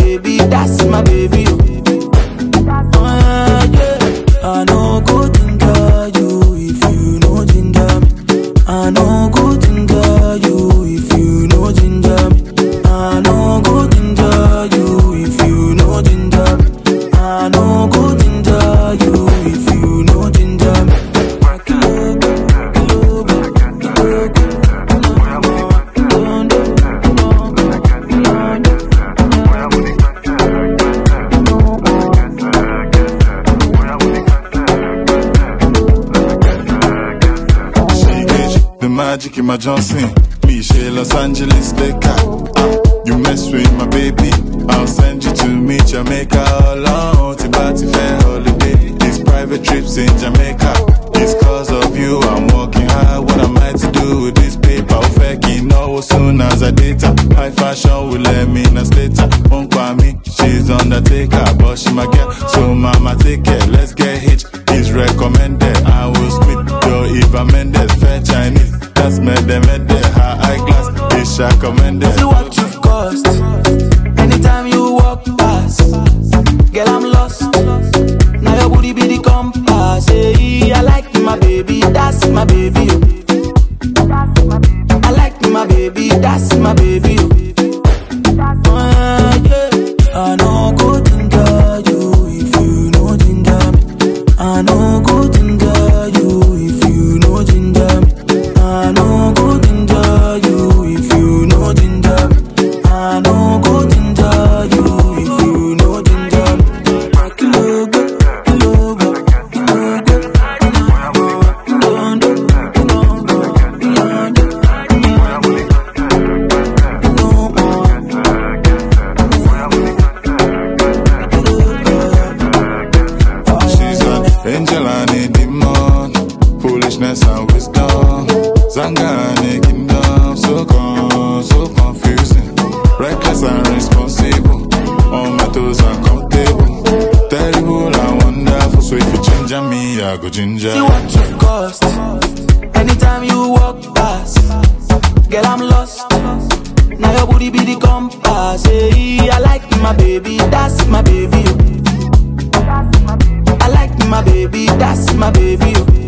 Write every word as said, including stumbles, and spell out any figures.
baby, that's my baby. Uh, yeah. I no go ginger you if you no ginger me. I no go ginger you if you no ginger me. I no go ginger you if you no ginger me. I no go ginger you if you no ginger me. Magic in my Johnson, me she Los Angeles Baker. Uh, you mess with my baby, I'll send you to me Jamaica alone. Tibati fair holiday, these private trips in Jamaica. It's cause of you I'm working hard. What am I to do with this paper? Faking know as soon as I date her. High fashion will let me in a state. Won't call me, she's undertaker, but she my girl, so mama take care. Let's get hitched, is recommended. I will split your Eva Mendes, fair Chinese. That's made them at the high eyeglass. It's recommended. See what you've cost. Anytime you walk past, girl, I'm lost. Now your booty be the compass. Hey, I like my baby, that's my baby. I like my baby, that's my baby. Uh, yeah. I no go ginger you if you no ginger me. I no go ginger you if you no ginger me. I no go ginger you if you no ginger me. I no go ginger you if you no ginger me. Kilo go, kilo go, kilo go. Dondo, dondo, dondo. She's an angel and a demon, foolishness and wisdom. Zanga and a kingdom, so con, so confusing. Reckless and responsible, on my toes uncomfortable. Terrible and wonderful, so if you ginger me, I go ginger. See what you've cost. Anytime you walk past, girl, I'm lost. Now your booty be the compass. Hey, I like my baby, that's my baby. I like my baby, that's my baby.